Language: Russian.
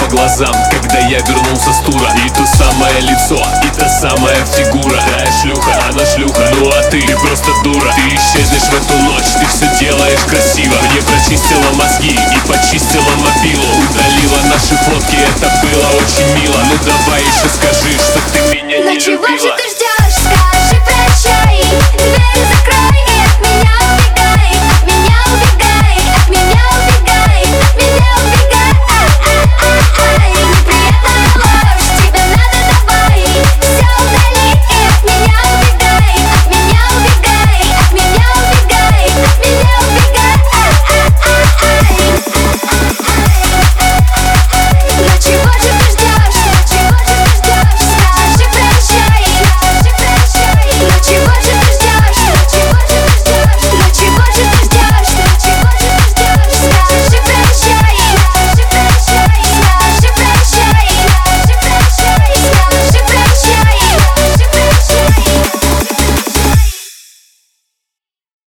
глазам, когда я вернулся с тура. И то самое лицо, и та самая фигура. Да, я шлюха, она шлюха, ну а ты просто дура. Ты исчезнешь в эту ночь, ты все делаешь красиво. Мне прочистила мозги и почистила мобилу. Удалила наши фотки, это было очень мило. Ну давай еще скажи, что ты